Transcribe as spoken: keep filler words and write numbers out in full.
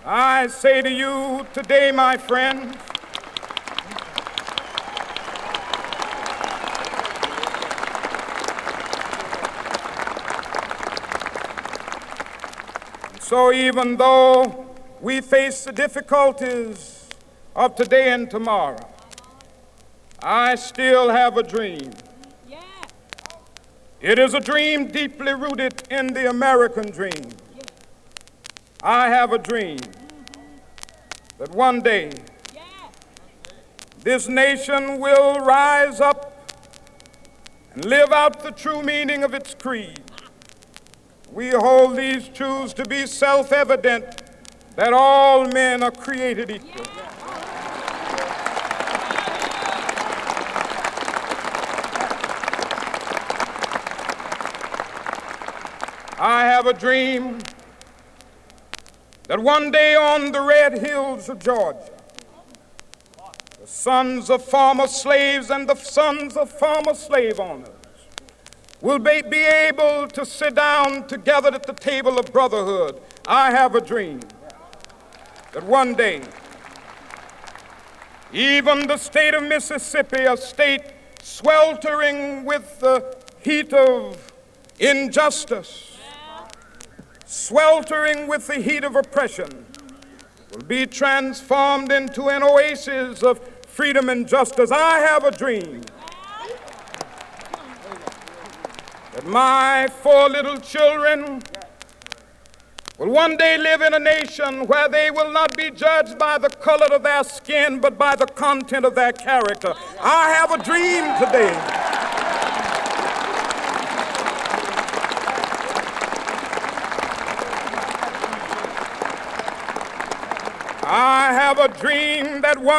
I say to you today, my friends, so even though we face the difficulties of today and tomorrow, I still have a dream. Yeah. It is a dream deeply rooted in the American dream. Yeah. I have a dream that one day yeah. this nation will rise up and live out the true meaning of its creed. We hold these truths to be self-evident, that all men are created equal. Yeah. I have a dream that one day on the red hills of Georgia, the sons of former slaves and the sons of former slave owners will be, be able to sit down together at the table of brotherhood. I have a dream that one day, even the state of Mississippi, a state sweltering with the heat of injustice, sweltering with the heat of oppression, will be transformed into an oasis of freedom and justice. I have a dream that my four little children will one day live in a nation where they will not be judged by the color of their skin, but by the content of their character. I have a dream today I have a dream that one